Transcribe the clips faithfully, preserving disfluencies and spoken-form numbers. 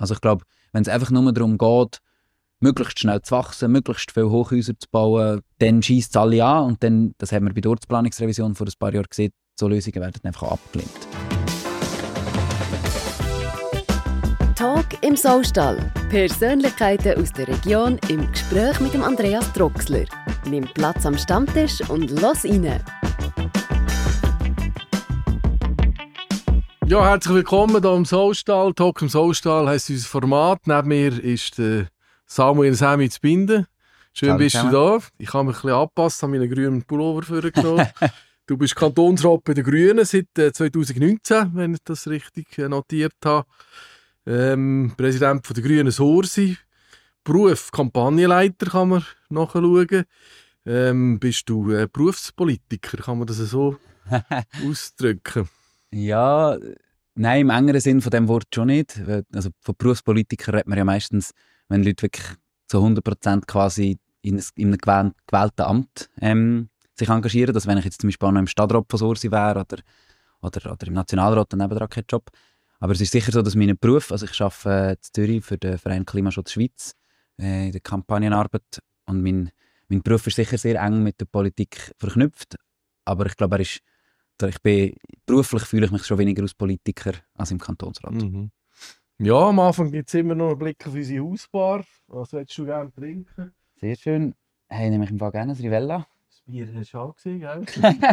Also ich glaube, wenn es einfach nur darum geht, möglichst schnell zu wachsen, möglichst viele Hochhäuser zu bauen, dann schießt es alle an und dann, das haben wir bei der Ortsplanungsrevision vor ein paar Jahren gesehen, so Lösungen werden einfach abgelehnt. Talk im Saustall. Persönlichkeiten aus der Region im Gespräch mit dem Andreas Troxler. Nimm Platz am Stammtisch und los rein. Ja, herzlich willkommen hier im Saustall. Talk im Saustall heisst unser Format. Neben mir ist der Samuel Semi zu Binden. Schön Hallo, bist zusammen. du da. Ich habe mich ein bisschen angepasst, habe meinen grünen Pullover vorgenommen. Du bist Kantonsrat bei den Grünen seit äh, zwanzig neunzehn, wenn ich das richtig äh, notiert habe. Ähm, Präsident von der Grünen Sursi. Beruf Kampagnenleiter kann man nachschauen. Ähm, bist du äh, Berufspolitiker, kann man das so ausdrücken? Ja, nein, im engeren Sinn von dem Wort schon nicht. Also von Berufspolitikern redet man ja meistens, wenn Leute wirklich zu hundert Prozent quasi in, in einem gewähl- gewählten Amt ähm, sich engagieren. Also wenn ich jetzt zum Beispiel auch noch im Stadtrat von Sursi wäre oder, oder, oder im Nationalrat, dann nebenan kein Job. Aber es ist sicher so, dass mein Beruf, also ich arbeite äh, in Zürich für den Verein Klimaschutz Schweiz äh, in der Kampagnenarbeit und mein, mein Beruf ist sicher sehr eng mit der Politik verknüpft, aber ich glaube, er ist, ich bin, beruflich fühle ich mich schon weniger als Politiker als im Kantonsrat. Mhm. Ja, am Anfang gibt es immer noch einen Blick auf unsere Hausbar. Was willst du gerne trinken? Sehr schön. Hey, nehme ich im Fall gerne ein Rivella. Das Bier hast du auch gesehen, gell?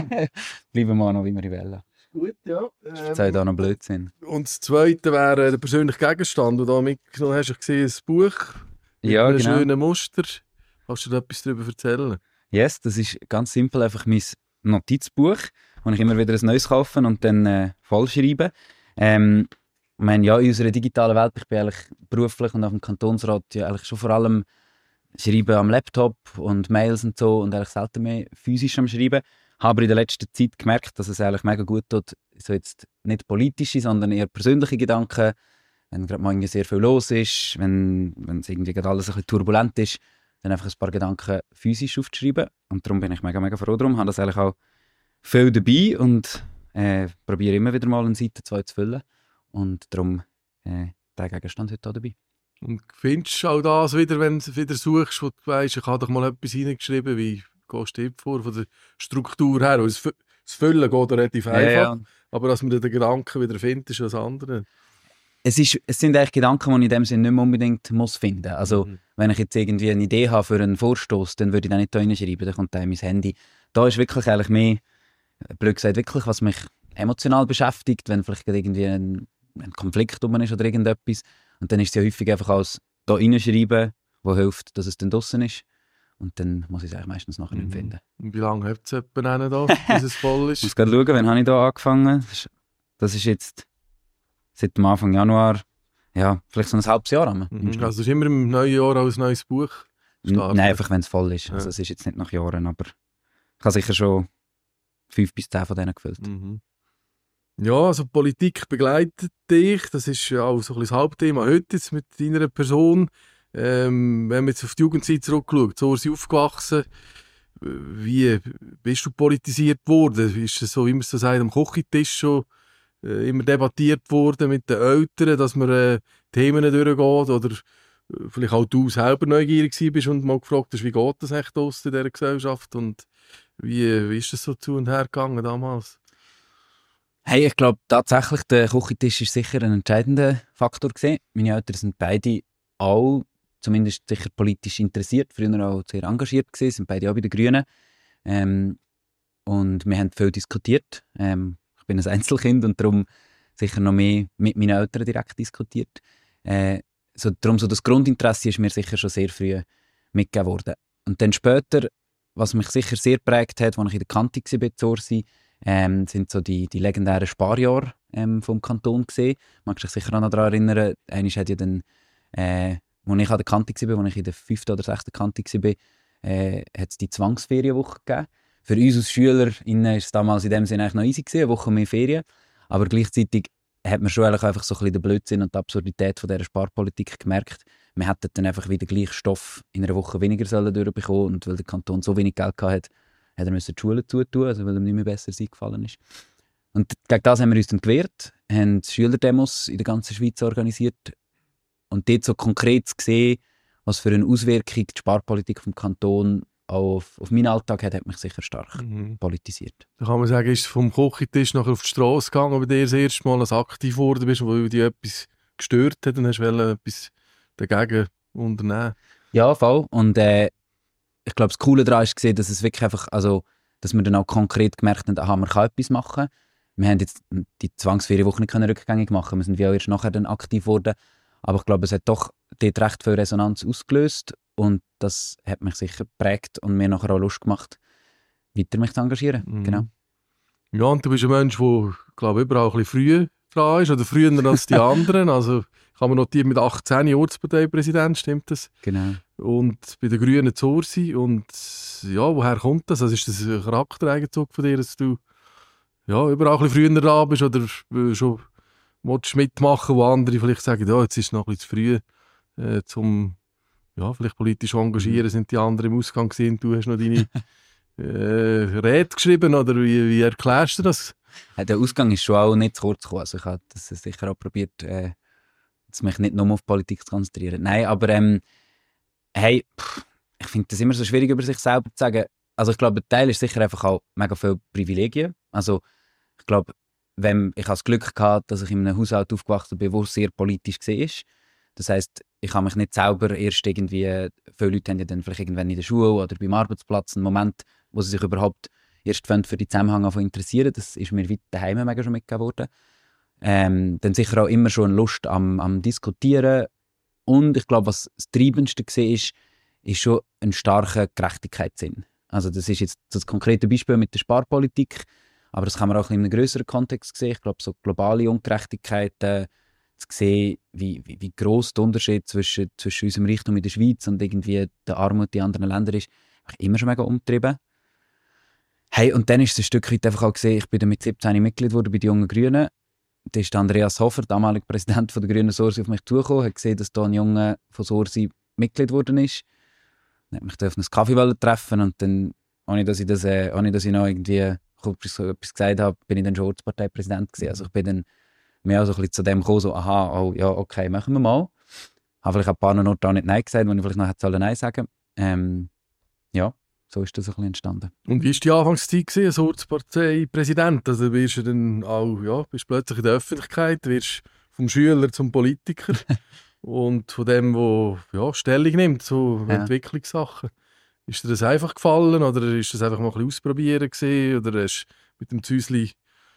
Bleiben wir auch noch wie ein Rivella. Gut, ja. Das ist jetzt auch noch Blödsinn. Und das Zweite wäre der persönliche Gegenstand, den du da mitgenommen hast. Ich gesehen, ein Buch mit Ja, einem genau. schönen Muster. Kannst du da etwas darüber erzählen? Yes, das ist ganz simpel einfach mein Notizbuch, wo ich immer wieder ein neues kaufe und dann äh, vollschreibe. Ähm, ich meine, ja, in unserer digitalen Welt, ich bin eigentlich beruflich und auf dem Kantonsrat ja eigentlich schon vor allem schreiben am Laptop und Mails und so und eigentlich selten mehr physisch am Schreiben. Habe aber in der letzten Zeit gemerkt, dass es eigentlich mega gut tut, so jetzt nicht politische, sondern eher persönliche Gedanken, wenn gerade mal irgendwie sehr viel los ist, wenn, wenn es irgendwie gerade alles ein bisschen turbulent ist, dann einfach ein paar Gedanken physisch aufzuschreiben. Und darum bin ich mega, mega froh drum. Habe das eigentlich auch viel dabei und äh, probiere immer wieder mal eine Seite zwei zu füllen. Und darum äh, der Gegenstand heute auch dabei. Und findest du auch das wieder, wenn du wieder suchst, wo du weißt, ich habe doch mal etwas hineingeschrieben, wie gehst du dir vor, von der Struktur her? Das Fü- das Füllen geht relativ einfach, Ja, ja. aber dass man den Gedanken wieder findet, ist das andere. Es, ist, es sind eigentlich Gedanken, die ich in dem Sinne nicht mehr unbedingt muss finden. Also, Mhm. wenn ich jetzt irgendwie eine Idee habe für einen Vorstoß, dann würde ich den nicht da reinschreiben, dann kommt der in mein Handy. Da ist wirklich eigentlich mehr, blöd gesagt, wirklich, was mich emotional beschäftigt, wenn vielleicht gerade irgendwie ein, ein Konflikt rum ist oder irgendetwas. Und dann ist es ja häufig einfach als da reinschreiben, wo hilft, dass es dann draussen ist. Und dann muss ich es eigentlich meistens nachher nicht Mhm. mehr finden. Und wie lange habt ihr es etwa da, bis es voll Ich muss ist? gerade schauen, wann habe ich da angefangen. Das ist, das ist jetzt seit dem Anfang Januar, ja, vielleicht so ein halbes Jahr. Am Mhm. Also du hast immer im neuen Jahr als neues Buch starten? Nein, einfach wenn es voll ist. Ja. Also es ist jetzt nicht nach Jahren, aber ich habe sicher schon fünf bis zehn von denen gefüllt. Mhm. Ja, also Politik begleitet dich, das ist ja auch so ein bisschen das Hauptthema heute jetzt mit deiner Person. Ähm, wenn man jetzt auf die Jugendzeit zurückschaut, so ist sie aufgewachsen, wie bist du politisiert worden? Ist es so, wie man so sagt, am Küchentisch schon äh, immer debattiert worden mit den Eltern, dass man äh, Themen durchgeht oder äh, vielleicht auch du selber neugierig gewesen bist und mal gefragt hast, wie geht das echt aus in dieser Gesellschaft und wie, wie ist das so zu und her gegangen damals? Hey, ich glaube tatsächlich, der Küchentisch ist sicher ein entscheidender Faktor gewesen. Meine Eltern sind beide auch, zumindest sicher politisch interessiert, früher auch sehr engagiert gewesen, sind beide auch bei den Grünen. Ähm, und wir haben viel diskutiert. Ähm, ich bin ein Einzelkind und darum sicher noch mehr mit meinen Eltern direkt diskutiert. Äh, so, darum so das Grundinteresse ist mir sicher schon sehr früh mitgegeben worden. Und dann später, was mich sicher sehr geprägt hat, als ich in der Kante war, zu Ursi, ähm, sind so die, die legendären Sparjahre ähm, vom Kanton gesehen. Magst du dich sicher auch noch daran erinnern? Einmal hat ja dann, äh, als ich an der Kante war, als ich in der fünften oder sechsten Kante war, äh, hat es die Zwangsferienwoche gegeben. Für uns als SchülerInnen war es damals in dem Sinne eigentlich noch easy gewesen, eine Woche mehr Ferien. Aber gleichzeitig hat man schon eigentlich einfach so ein bisschen den Blödsinn und die Absurdität von dieser Sparpolitik gemerkt. Wir hätten dann einfach wieder gleich Stoff in einer Woche weniger sollen durchbekommen und weil der Kanton so wenig Geld hatte, hat er die Schulen zutun, also weil ihm nicht mehr besser eingefallen ist. Und gegen das haben wir uns dann gewehrt, haben Schülerdemos in der ganzen Schweiz organisiert, und dort so konkret zu sehen, was für eine Auswirkung die Sparpolitik vom Kanton auch auf, auf meinen Alltag hat, hat mich sicher stark mhm. politisiert. Da kann man sagen, ist vom Küchentisch nachher auf die Straße gegangen, bei dir das erste Mal als aktiv geworden bist, weil dich etwas gestört hat und hast etwas dagegen unternehmen. Ja, voll. Und äh, ich glaube, das Coole daran ist gesehen, dass es wirklich einfach, also, dass wir dann auch konkret gemerkt haben, aha, man kann etwas machen. Wir haben jetzt die Zwangsferienwoche nicht rückgängig machen, wir sind wie auch erst nachher dann aktiv geworden. Aber ich glaube, es hat doch dort recht viel Resonanz ausgelöst und das hat mich sicher geprägt und mir nachher auch Lust gemacht, weiter mich zu engagieren. Mhm. Genau. Ja, und du bist ein Mensch, der, glaube ich, überall ein bisschen früher dran ist oder früher als die anderen. Also ich habe mir notiert, mit achtzehn Ortsparteipräsident, stimmt das? Genau. Und bei den Grünen zu Ursi. Und ja, woher kommt das? Also ist das ein Charaktereigenzug von dir, dass du ja, überall ein bisschen früher da bist oder schon willst mitmachen, wo andere vielleicht sagen, ja, jetzt ist es noch ein bisschen zu früh, äh, zum ja, vielleicht politisch engagieren, mhm. sind die anderen im Ausgang gesehen, du hast noch deine äh, Rede geschrieben, oder wie, wie erklärst du das? Ja, der Ausgang ist schon auch nicht zu kurz gekommen, also ich habe das sicher auch probiert, äh, mich nicht nur auf Politik zu konzentrieren. Nein, aber ähm, hey, pff, ich finde das immer so schwierig, über sich selber zu sagen. Also ich glaube, ein Teil ist sicher einfach auch mega viele Privilegien. Also ich glaube, wenn ich habe das Glück gehabt, dass ich in einem Haushalt aufgewachsen bin, wo es sehr politisch war. Das heisst, ich habe mich nicht selber erst irgendwie, viele Leute haben ja dann vielleicht irgendwann in der Schule oder beim Arbeitsplatz einen Moment, wo sie sich überhaupt erst für die Zusammenhänge interessieren. Das ist mir weit daheim mega schon mitgegeben worden. Ähm, dann sicher auch immer schon eine Lust am, am Diskutieren. Und ich glaube, was das Treibendste war, ist, ist schon ein starker Gerechtigkeitssinn. Also das ist jetzt das konkrete Beispiel mit der Sparpolitik, aber das kann man auch in einem grösseren Kontext sehen. Ich glaube, so globale Ungerechtigkeiten, zu sehen, wie, wie, wie gross der Unterschied zwischen, zwischen unserem Reichtum in der Schweiz und irgendwie der Armut in anderen Ländern ist, habe ich immer schon mega umgetrieben. Hey, und dann ist es ein Stück weit einfach auch gesehen, ich bin dann mit siebzehn Mitglied geworden bei den Jungen Grünen. Da ist Andreas Hofer, damalig Präsident von der Grünen Sursi, auf mich zugekommen, hat gesehen, dass da ein Junge von Sursi Mitglied geworden ist. Dann hat mich auf einen Kaffee treffen und dann, ohne dass ich, das, äh, ohne dass ich noch irgendwie so etwas gesagt habe, bin ich dann schon Ortsparteipräsident gewesen. Also ich bin dann mehr so ein bisschen zu dem gekommen, so, aha, oh, ja, okay, machen wir mal. Habe vielleicht ein paar Orte auch nicht Nein gesagt, wo ich vielleicht noch hätte Nein sagen sollen. Ähm, ja, so ist das ein bisschen entstanden. Und wie war die Anfangszeit als Ortsparteipräsident? Also wirst du dann auch, ja, bist plötzlich in der Öffentlichkeit, wirst vom Schüler zum Politiker und von dem, der ja, Stellung nimmt zu ja. Entwicklungssachen. Ist dir das einfach gefallen oder ist das einfach mal ein bisschen ausprobieren gewesen, oder hast du mit dem Züsli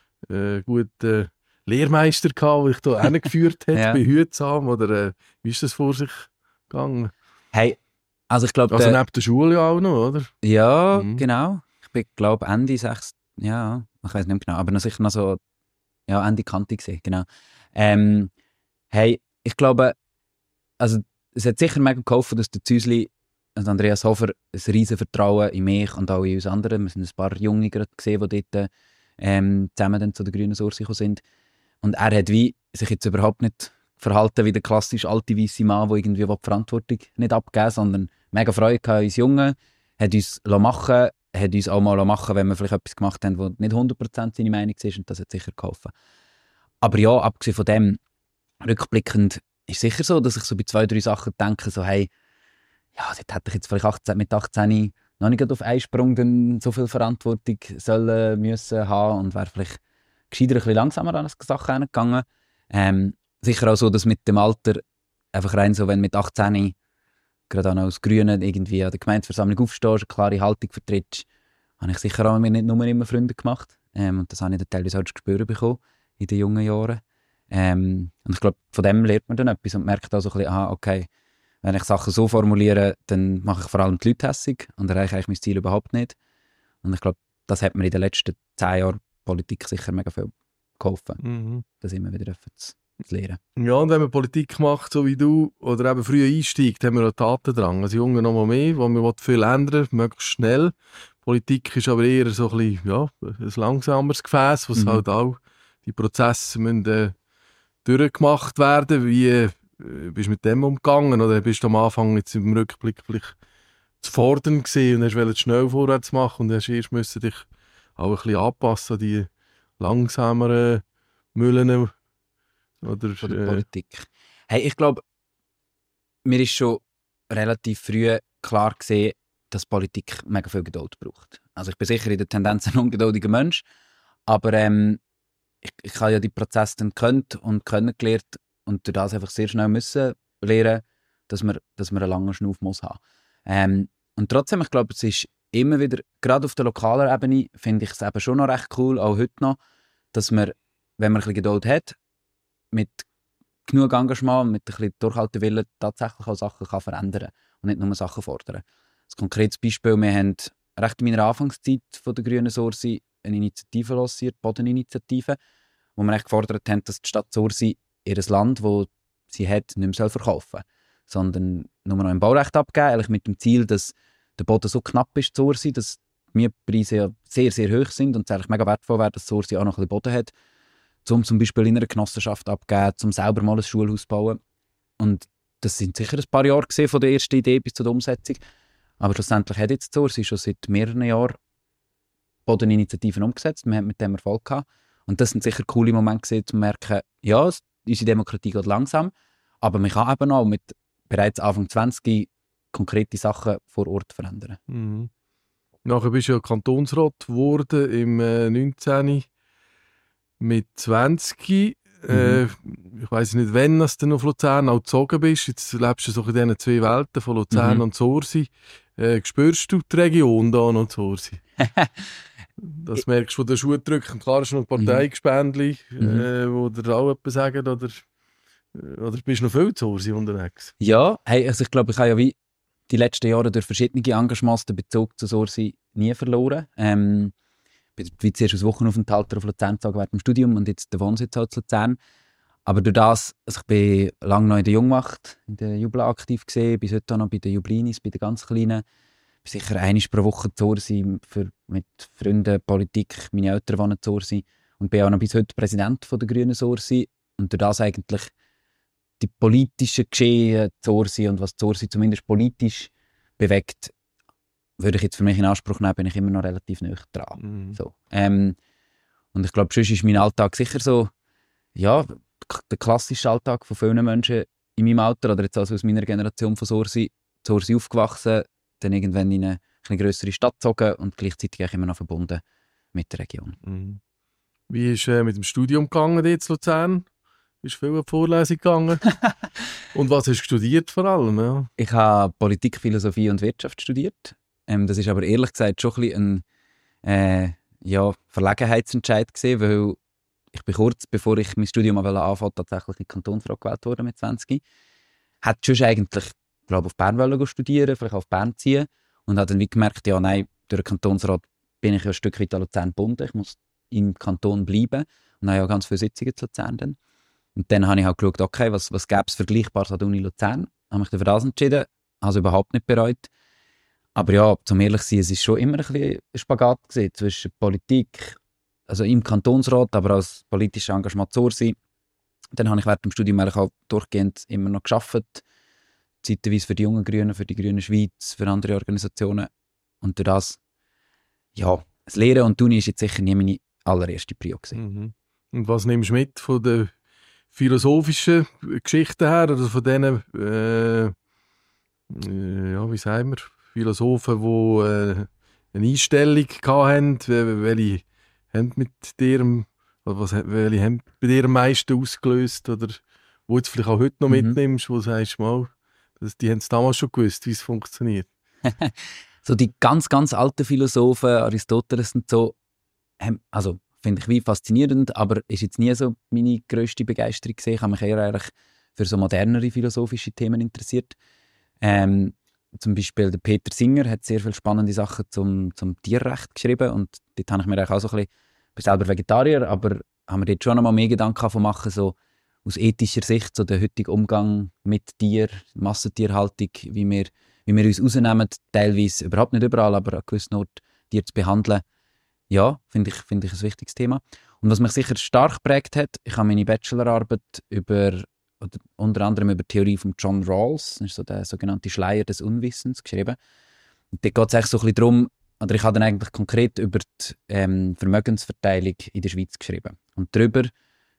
äh, guten Lehrmeister gehabt, der dich da hingeführt hat, ja. behütsam, oder äh, wie ist das vor sich gegangen? Hey, also ich glaube... Also neben der Schule ja auch noch, oder? Ja, mhm. genau. Ich bin, glaube Ende sechs, ja, ich weiß nicht mehr genau, aber noch sicher noch so, ja, Ende Kante gesehen, genau. Ähm, hey, ich glaube, also es hat sicher mega geholfen, dass der Züsli, also Andreas Hofer, ein riesen Vertrauen in mich und auch in uns anderen, wir sind ein paar Junge gerade gesehen, die dort ähm, zusammen dann zu der Grünen Sursi sind. Und er hat wie sich jetzt überhaupt nicht verhalten wie der klassische alte weisse Mann, der irgendwie die Verantwortung nicht abgeben will, sondern mega Freude gehabt, uns Jungen, hat uns machen hat uns auch mal machen, wenn wir vielleicht etwas gemacht haben, wo nicht hundert Prozent seine Meinung war, und das hat sicher geholfen. Aber ja, abgesehen von dem, rückblickend, ist sicher so, dass ich so bei zwei, drei Sachen denke, so hey, ja, dort hätte ich jetzt vielleicht achtzehn, mit achtzehn noch nicht auf einen Sprung dann so viel Verantwortung sollen, müssen haben und wäre vielleicht gescheiter ein bisschen langsamer an die Sachen hingegangen. Ähm, sicher auch so, dass mit dem Alter einfach rein so, wenn mit achtzehn gerade auch noch als Grüne irgendwie an der Gemeindeversammlung aufstehst, eine klare Haltung vertrittst, habe ich sicher auch mir nicht nur immer Freunde gemacht. Ähm, und das habe ich dann teilweise auch zu spüren bekommen in den jungen Jahren. Ähm, und ich glaube, von dem lernt man dann etwas und merkt auch so ein bisschen, aha, okay, wenn ich Sachen so formuliere, dann mache ich vor allem die Leute hässig und erreiche eigentlich mein Ziel überhaupt nicht. Und ich glaube, das hat mir in den letzten zehn Jahren Politik sicher mega viel geholfen, mhm. das immer wieder zu, zu lernen. Ja, und wenn man Politik macht, so wie du, oder eben früh einsteigt, haben wir auch Tatendrang. Als Junge noch mal mehr, wo man viel ändern will, möglichst schnell. Politik ist aber eher so ein bisschen, ja, ein langsameres Gefäß, wo mhm. halt auch die Prozesse müssen, äh, durchgemacht werden. Wie äh, bist du mit dem umgegangen? Oder bist du am Anfang jetzt im Rückblick vielleicht zu fordern gewesen und hast wollen schnell vorwärts machen und hast erst müssen dich auch ein bisschen anpassen an die langsameren Müllen oder von der äh, Politik. Hey, ich glaube, mir ist schon relativ früh klar gesehen, dass Politik mega viel Geduld braucht. Also ich bin sicher in der Tendenz ein ungeduldiger Mensch, aber ähm, ich, ich habe ja die Prozesse dann gekannt und kennengelernt und durch das einfach sehr schnell müssen lernen, dass man, dass man einen langen Schnauf muss haben. Ähm, und trotzdem, ich glaube, es ist immer wieder, gerade auf der lokalen Ebene, finde ich es eben schon noch recht cool, auch heute noch, dass man, wenn man ein bisschen Geduld hat, mit genug Engagement, mit ein bisschen Durchhaltewillen tatsächlich auch Sachen kann verändern und nicht nur Sachen fordern. Ein konkretes Beispiel, wir haben recht in meiner Anfangszeit von der Grünen Sursi eine Initiative lanciert, die Bodeninitiative, wo wir echt gefordert haben, dass die Stadt Sursi ihr Land, das sie hat, nicht mehr verkaufen soll, sondern nur noch im Baurecht abgeben, eigentlich mit dem Ziel, dass der Boden so knapp ist, Sursi, dass die Mietpreise ja sehr, sehr hoch sind und es eigentlich mega wertvoll wäre, dass Sursi auch noch ein bisschen Boden hat, um zum Beispiel in einer Genossenschaft abzugeben, um selber mal ein Schulhaus zu bauen. Und das sind sicher ein paar Jahre gesehen, von der ersten Idee bis zur Umsetzung. Aber schlussendlich hat jetzt Sursi schon seit mehreren Jahren Bodeninitiativen umgesetzt. Wir haben mit dem Erfolg gehabt. Und das sind sicher coole Momente gewesen, zu merken, ja, unsere Demokratie geht langsam, aber man kann eben auch mit bereits Anfang zwanzig konkrete Sachen vor Ort verändern. Mhm. Nachher bist du ja Kantonsrat geworden im äh, neunzehn mit zwanzig. Mhm. Äh, ich weiss nicht, wann du dann auf Luzern auch gezogen bist. Jetzt lebst du so in diesen zwei Welten von Luzern mhm. und Sursi. Äh, spürst du die Region da noch Sursi? Das merkst du von den Schuhdrücken. Klar ist noch ein Parteigespändchen, mhm. äh, wo dir auch etwas sagen, oder, oder bist du noch viel zu Sursi unterwegs? Ja, hey, also ich glaube, ich habe ja wie die letzten Jahre durch verschiedene Engagements den Bezug zu Sursi nie verloren. Ähm, Ich bin wie zuerst aus Wochenaufenthalt auf Luzern gezogen während dem Studium und jetzt der Wohnsitz halt in Luzern. Aber durch das, also ich bin lange noch in der Jungwacht, in der Jubel aktiv gesehen, bis heute auch noch bei den Jublinis, bei den ganz Kleinen. Ich bin sicher einmal pro Woche zu Sursi für mit Freunden, Politik, meine Eltern wohnen zu Sursi und bin auch noch bis heute Präsident von der Grünen Sursi. Und durch das eigentlich die politischen Geschehen zu Sursi und was Sursi zumindest politisch bewegt, würde ich jetzt für mich in Anspruch nehmen, bin ich immer noch relativ nahe dran. Mhm. So. Ähm, und ich glaube, sonst ist mein Alltag sicher so, ja, der klassische Alltag von vielen Menschen in meinem Alter oder jetzt also aus meiner Generation von Sursi, Sursi aufgewachsen, dann irgendwann in eine, eine grössere Stadt gezogen und gleichzeitig auch immer noch verbunden mit der Region. Mhm. Wie ist äh, mit dem Studium gegangen jetzt in Luzern? Bist du viel in die Vorlesung gegangen? Und was hast du studiert vor allem? Ja? Ich habe Politik, Philosophie und Wirtschaft studiert. Ähm, das ist aber ehrlich gesagt schon ein bisschen ein äh, ja, Verlegenheitsentscheid gewesen, weil ich bin kurz bevor ich mein Studium anfangen tatsächlich in den Kantonsrat gewählt worden mit zwanzig. Hätte schon eigentlich, glaube auf Bern wollen studieren, vielleicht auf Bern ziehen und habe dann wie gemerkt, ja nein, durch den Kantonsrat bin ich ja ein Stück weit an Luzern gebunden, ich muss im Kanton bleiben und habe ja ganz viele Sitzungen zu Luzern dann. Und dann habe ich halt geschaut, okay, was, was gäbe es Vergleichbares an der Uni Luzern, habe mich dann für das entschieden, habe es überhaupt nicht bereut. Aber ja, zum ehrlich sein, es war schon immer ein bisschen ein Spagat gewesen zwischen Politik, also im Kantonsrat, aber als politisches Engagement zu sein. Dann habe ich während dem Studium eigentlich auch durchgehend immer noch gearbeitet, zeitweise für die jungen Grünen, für die Grüne Schweiz, für andere Organisationen. Und durch das, ja, das Lehren und die Uni war jetzt sicher nie meine allererste Prio gewesen. Mhm. Und was nimmst du mit von den philosophischen Geschichten her, oder von diesen, äh, äh, ja, wie sagen wir, Philosophen, die äh, eine Einstellung hatten, welche haben mit dir, was, welche haben bei dir am meisten ausgelöst, oder wo du jetzt vielleicht auch heute noch mhm. mitnimmst, wo du sagst, mal, das, die haben es damals schon gewusst, wie es funktioniert. So die ganz, ganz alten Philosophen, Aristoteles und so, haben, also finde ich wie faszinierend, aber ist jetzt nie so meine grösste Begeisterung gesehen. Ich habe mich eher eigentlich für so modernere philosophische Themen interessiert. Ähm, zum Beispiel der Peter Singer hat sehr viele spannende Sachen zum, zum Tierrecht geschrieben und dort habe ich mir auch so ein bisschen, ich bin selber Vegetarier, aber habe mir dort schon noch mal mehr Gedanken davon machen, so aus ethischer Sicht, so der heutige Umgang mit Tier, Massentierhaltung, wie wir, wie wir uns rausnehmen, teilweise überhaupt nicht überall, aber an gewissen Orten Tiere zu behandeln. Ja, finde ich, find ich ein wichtiges Thema. Und was mich sicher stark geprägt hat, ich habe meine Bachelorarbeit über, oder unter anderem über die Theorie von John Rawls, das ist so der sogenannte Schleier des Unwissens, geschrieben. Und da geht es eigentlich so ein bisschen darum, oder ich habe dann eigentlich konkret über die ähm, Vermögensverteilung in der Schweiz geschrieben. Und darüber,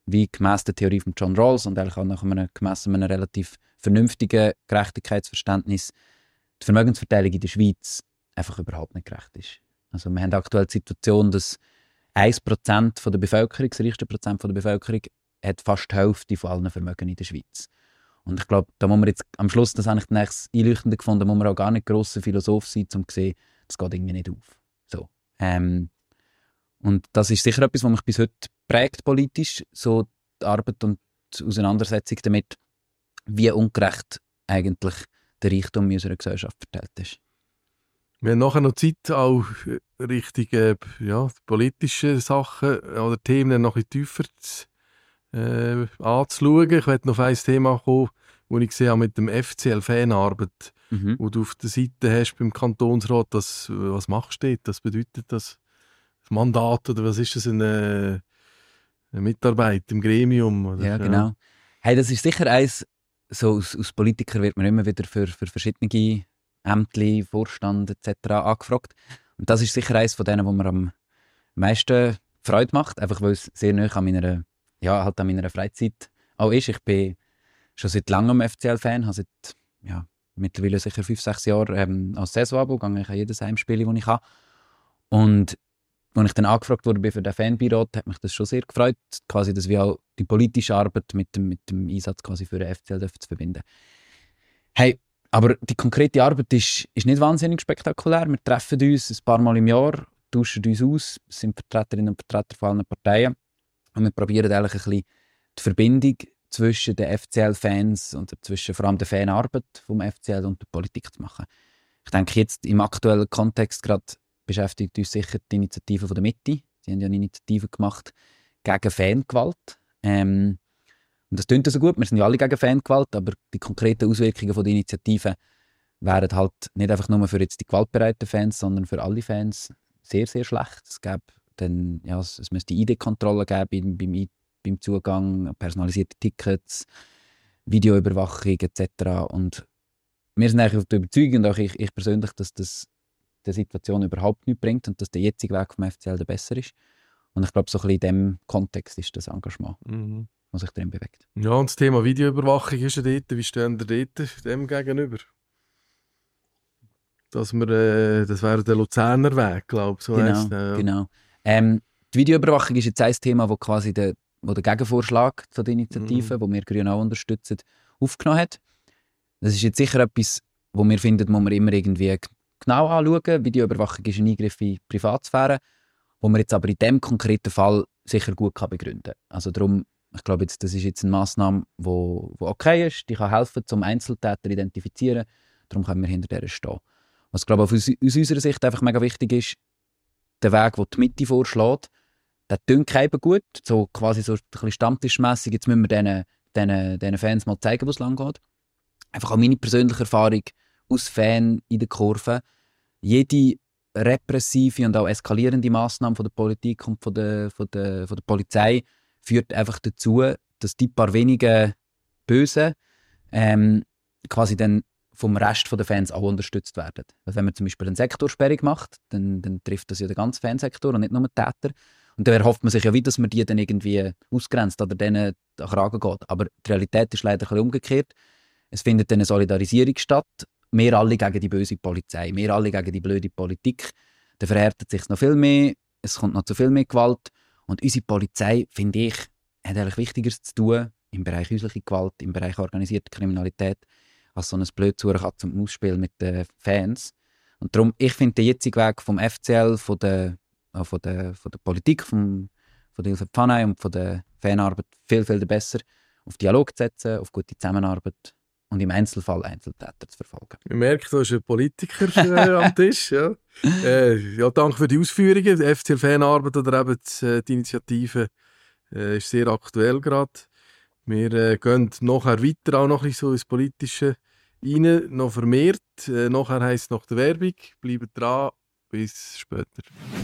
wie gemäss der Theorie von John Rawls und eigentlich auch nach einem, gemäss einem relativ vernünftigen Gerechtigkeitsverständnis die Vermögensverteilung in der Schweiz einfach überhaupt nicht gerecht ist. Also wir haben aktuell die Situation, dass ein Prozent der Bevölkerung, das reichste Prozent der Bevölkerung, hat fast die Hälfte von allen Vermögen in der Schweiz. Und ich glaube, da muss man jetzt am Schluss, das habe ich dann einleuchtend gefunden, muss man auch gar nicht grosser Philosoph sein, um zu sehen, das geht irgendwie nicht auf. So. Ähm, und das ist sicher etwas, was mich bis heute prägt politisch, so die Arbeit und die Auseinandersetzung damit, wie ungerecht eigentlich der Reichtum in unserer Gesellschaft verteilt ist. Wir haben nachher noch Zeit, auch Richtung äh, ja, politische Sachen oder Themen noch ein bisschen tiefer zu, äh, anzuschauen. Ich werde noch auf ein Thema kommen, das ich gesehen habe mit dem F C L-Fanarbeit, Mhm. wo du auf der Seite hast beim Kantonsrat. Das, was machst du dort? Was bedeutet das? Das Mandat oder was ist das, eine, eine Mitarbeit im Gremium? Oder? Ja, genau. Ja. Hey, das ist sicher eins, so als, als Politiker wird man immer wieder für, für verschiedene Ämter, Vorstand et cetera angefragt. Und das ist sicher eines von denen, wo mir am meisten Freude macht, einfach weil es sehr nahe an meiner, ja, halt an meiner Freizeit auch ist. Ich bin schon seit langem F C L-Fan, habe seit ja, mittlerweile sicher fünf, sechs Jahren ähm, als Saisonabo, gehe ich an jedes Heimspiel, das ich habe. Und als ich dann angefragt wurde für den Fanbeirat, hat mich das schon sehr gefreut, quasi, dass wir auch die politische Arbeit mit dem, mit dem Einsatz quasi für den F C L zu verbinden. Hey, aber die konkrete Arbeit ist, ist nicht wahnsinnig spektakulär. Wir treffen uns ein paar Mal im Jahr, tauschen uns aus, es sind Vertreterinnen und Vertreter von allen Parteien und wir probieren eigentlich ein bisschen die Verbindung zwischen den F C L-Fans und zwischen vor allem der Fanarbeit vom F C L und der Politik zu machen. Ich denke, jetzt im aktuellen Kontext gerade beschäftigt uns sicher die Initiative von der Mitte. Sie haben ja eine Initiative gemacht gegen Fangewalt. Ähm, und das klingt so gut, wir sind ja alle gegen Fangewalt, aber die konkreten Auswirkungen von der Initiative wären halt nicht einfach nur für jetzt die gewaltbereiten Fans, sondern für alle Fans sehr, sehr schlecht. Es gäbe dann, ja, es, es müsste I D-Kontrollen geben beim, beim, beim Zugang, personalisierte Tickets, Videoüberwachung et cetera. Und wir sind eigentlich auf der Überzeugung, und auch ich, ich persönlich, dass das der Situation überhaupt nichts bringt und dass der jetzige Weg vom F C L der besser ist. Und ich glaube, so ein bisschen in diesem Kontext ist das Engagement, Mhm. was sich darin bewegt. Ja, und das Thema Videoüberwachung ist ja dort. Wie stehen wir dort dem gegenüber? Dass wir, äh, das wäre der Luzerner Weg, glaube ich. So Genau, heisst, äh, ja. genau. Ähm, die Videoüberwachung ist jetzt ein Thema, wo quasi der, wo der Gegenvorschlag zu der Initiative, Mhm. wo wir Grüne auch unterstützen, aufgenommen hat. Das ist jetzt sicher etwas, wo wir finden, muss man immer irgendwie genau anschauen. Videoüberwachung ist ein Eingriff in die Privatsphäre, wo man jetzt aber in diesem konkreten Fall sicher gut kann begründen kann. Also darum, ich glaube, jetzt, das ist jetzt eine Massnahme, die wo, wo okay ist, die kann helfen, zum Einzeltäter zu identifizieren. Darum können wir hinter der stehen. Was, ich glaube, aus, aus unserer Sicht einfach mega wichtig ist, der Weg, den die Mitte vorschlägt, der klingt eben gut, so quasi so ein bisschen stammtischmässig. Jetzt müssen wir diesen, diesen, diesen Fans mal zeigen, wo es lang geht. Einfach auch meine persönliche Erfahrung aus Fan in der Kurve. Jede repressive und auch eskalierende Massnahme von der Politik und von der, von der, von der Polizei führt einfach dazu, dass die paar wenigen Bösen ähm, quasi dann vom Rest der Fans auch unterstützt werden. Also wenn man zum Beispiel eine Sektorsperrung macht, dann, dann trifft das ja den ganzen Fansektor und nicht nur die Täter. Und dann erhofft man sich ja wieder, dass man die dann irgendwie ausgrenzt oder denen an den Kragen geht. Aber die Realität ist leider ein bisschen umgekehrt. Es findet dann eine Solidarisierung statt. Wir alle gegen die böse Polizei, wir alle gegen die blöde Politik. Dann verhärtet sich noch viel mehr, es kommt noch zu viel mehr Gewalt. Und unsere Polizei, finde ich, hat eigentlich Wichtigeres zu tun im Bereich häusliche Gewalt, im Bereich organisierte Kriminalität, als so ein Blödsuchen zum Ausspielen mit den Fans. Und darum, ich finde den jetzigen Weg vom F C L, von der, äh, von der, von der Politik, vom, von der Hilfe Pfanne und von der Fanarbeit viel, viel besser, auf Dialog zu setzen, auf gute Zusammenarbeit und im Einzelfall Einzeltäter zu verfolgen. Ich merke, du bist ein Politiker äh, am Tisch. Ja. Äh, ja, danke für die Ausführungen. Die F C L-Fanarbeit oder eben die, die Initiative äh, ist sehr aktuell gerade. Wir äh, gehen nachher weiter auch noch ein bisschen so ins Politische rein, noch vermehrt. Äh, nachher heisst es nach der Werbung. Bleibt dran, bis später.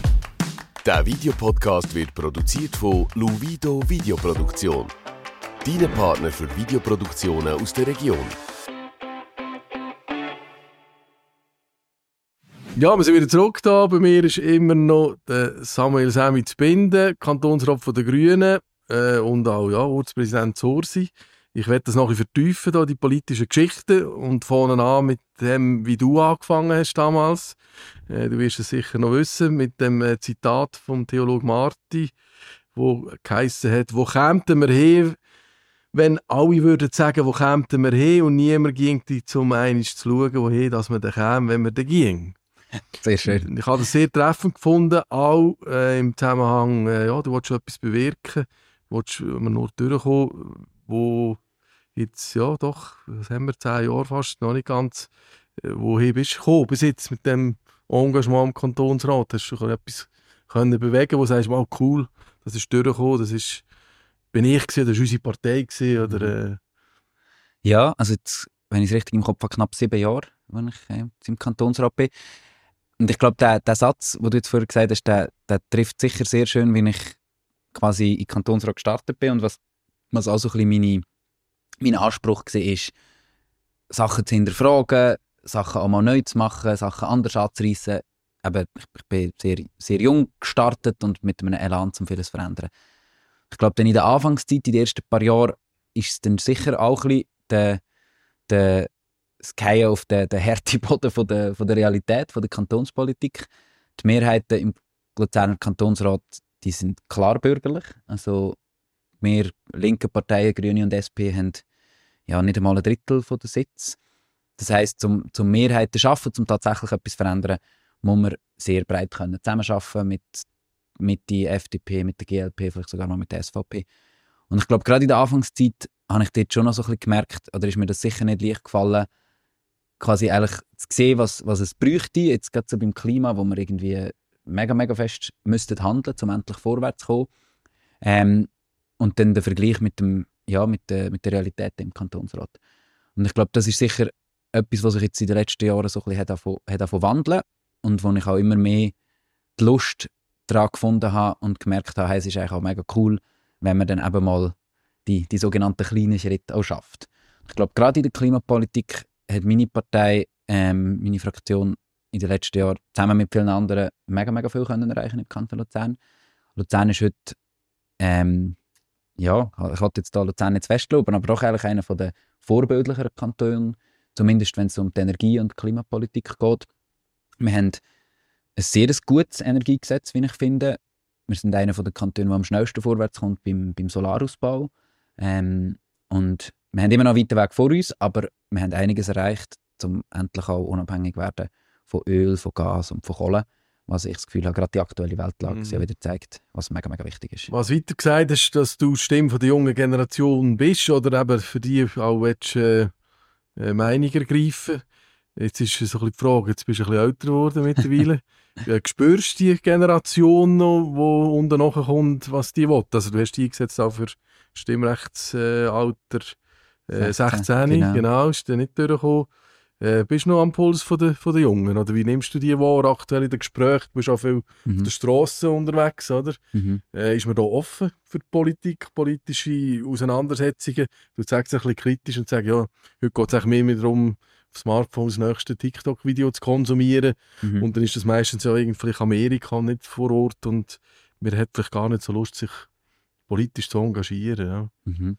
Der Videopodcast wird produziert von Luvido Videoproduktion. Deine Partner für Videoproduktionen aus der Region. Ja, wir sind wieder zurück da. Bei mir ist immer noch der Samuel Sämi zu Binden, Kantonsrat von der Grünen. äh, und auch ja, Ortspräsident Zursi. Ich werde das noch ein bisschen vertiefen, da, die politischen Geschichten, und fangen an mit dem, wie du angefangen hast damals. Äh, du wirst es sicher noch wissen, mit dem äh, Zitat vom Theologen Marti, wo geheissen hat, wo kämen wir her, wenn alle würden sagen, wo kämen wir her, und niemand ging zum einen zu schauen, woher dass wir da kämen, wenn wir da gingen. Sehr schön. Ich habe das sehr treffend gefunden, auch äh, im Zusammenhang, äh, ja, du willst schon etwas bewirken, du willst nur durchkommen, wo jetzt, ja doch, was haben wir, zehn Jahre fast, noch nicht ganz, äh, woher bist du gekommen bis jetzt mit dem Engagement im Kantonsrat? Hast du schon etwas können bewegen, wo du sagst, wow, cool, das ist durchgekommen, das ist, bin ich gewesen, das war unsere Partei gewesen, oder... Äh... Ja, also jetzt, wenn ich es richtig im Kopf habe, knapp sieben Jahre, als ich äh, im Kantonsrat bin. Und ich glaube, der, der Satz, den du jetzt vorher gesagt hast, der, der trifft sicher sehr schön, wie ich quasi in den Kantonsrat gestartet bin und was, was auch so ein bisschen meine, mein Anspruch war, ist, Sachen zu hinterfragen, Sachen auch mal neu zu machen, Sachen anders anzureissen. Aber ich, ich bin sehr, sehr jung gestartet und mit einem Elan, um vieles zu verändern. Ich glaube, dann in der Anfangszeit, in den ersten paar Jahren, ist es dann sicher auch ein bisschen der, der, das Fallen auf den, den harten Boden von der, von der Realität, von der Kantonspolitik. Die Mehrheiten im Luzerner Kantonsrat, die sind klar bürgerlich. Also wir linke Parteien, Grüne und S P, haben ja nicht einmal ein Drittel der Sitze. Das heisst, zum, zum Mehrheiten zu schaffen, um tatsächlich etwas zu verändern, muss man sehr breit können zusammenarbeiten mit, mit der F D P, mit der G L P, vielleicht sogar noch mit der S V P. Und ich glaube, gerade in der Anfangszeit habe ich dort schon noch so ein bisschen gemerkt, oder ist mir das sicher nicht leicht gefallen, quasi eigentlich zu sehen, was, was es bräuchte, jetzt gerade so beim Klima, wo wir irgendwie mega, mega fest müssten handeln, um endlich vorwärts zu kommen. Ähm, und dann der Vergleich mit, dem, ja, mit, der, mit der Realität im Kantonsrat. Und ich glaube, das ist sicher etwas, was sich jetzt in den letzten Jahren so ein bisschen hat davon, hat davon wandeln und wo ich auch immer mehr die Lust daran gefunden habe und gemerkt habe, hey, es ist eigentlich auch mega cool, wenn man dann eben mal die, die sogenannten kleinen Schritte auch schafft. Ich glaube, gerade in der Klimapolitik hat meine Partei, ähm, meine Fraktion in den letzten Jahren zusammen mit vielen anderen mega, mega viel können erreichen im Kanton Luzern. Luzern ist heute, ähm, ja, ich wollte jetzt da Luzern nicht festloben, aber doch eigentlich einer der vorbildlicheren Kantone, zumindest wenn es um die Energie- und Klimapolitik geht. Wir haben ein sehr gutes Energiegesetz, wie ich finde. Wir sind einer der Kantone, der am schnellsten vorwärts kommt beim, beim Solarausbau. Ähm, und wir haben immer noch einen weiten Weg vor uns, aber wir haben einiges erreicht, um endlich auch unabhängig zu werden von Öl, von Gas und von Kohle. Was ich das Gefühl habe, gerade die aktuelle Weltlage mhm. ja wieder zeigt, was mega, mega wichtig ist. Was weiter gesagt hast, dass du Stimme der jungen Generation bist oder eben für die auch willst, äh, äh, Meinung ergreifen. Jetzt ist so ein bisschen die Frage, jetzt bist du ein bisschen älter geworden mittlerweile. äh, spürst du die Generation noch, die unten nachkommt, was die will? Also du hast die eingesetzt auch für Stimmrechtsalter äh, sechzehn, genau. genau, ist dann nicht durchgekommen. Äh, bist du noch am Puls von der, von der Jungen? Oder wie nimmst du die wahr aktuell in den Gesprächen? Du bist auch viel mhm. auf der Strasse unterwegs, oder? Mhm. Äh, ist man da offen für Politik, politische Auseinandersetzungen? Du sagst ein bisschen kritisch und sagst, ja, heute geht es eigentlich mehr darum, auf Smartphone das nächste TikTok-Video zu konsumieren. Mhm. Und dann ist das meistens ja irgendwie Amerika, nicht vor Ort. Und man hat vielleicht gar nicht so Lust, sich politisch zu engagieren. Ja. Mhm.